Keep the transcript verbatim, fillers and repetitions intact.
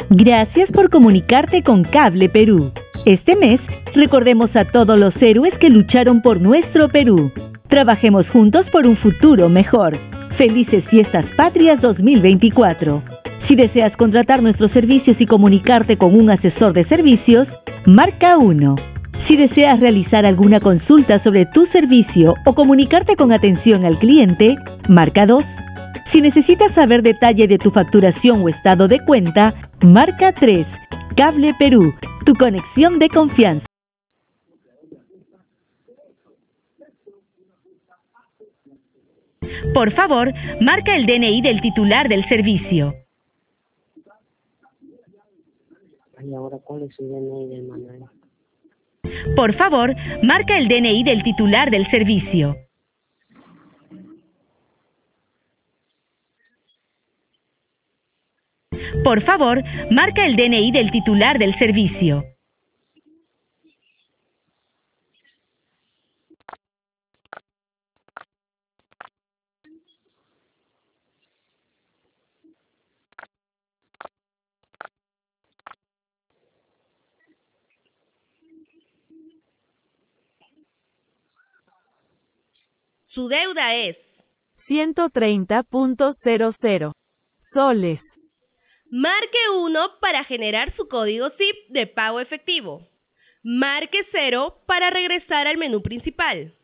Gracias por comunicarte con Cable Perú. Este mes, recordemos a todos los héroes que lucharon por nuestro Perú. Trabajemos juntos por un futuro mejor. Felices Fiestas Patrias dos mil veinticuatro. Si deseas contratar nuestros servicios y comunicarte con un asesor de servicios, marca uno. Si deseas realizar alguna consulta sobre tu servicio o comunicarte con atención al cliente, marca dos. Si necesitas saber detalle de tu facturación o estado de cuenta, marca tres. Cable Perú, tu conexión de confianza. Por favor, marca el D N I del titular del servicio. ¿Y ahora cuál es su D N I del Manuel? Por favor, marca el D N I del titular del servicio. Por favor, marca el D N I del titular del servicio. Su deuda es ciento treinta punto cero cero soles. Marque uno para generar su código S I P de pago efectivo. Marque cero para regresar al menú principal.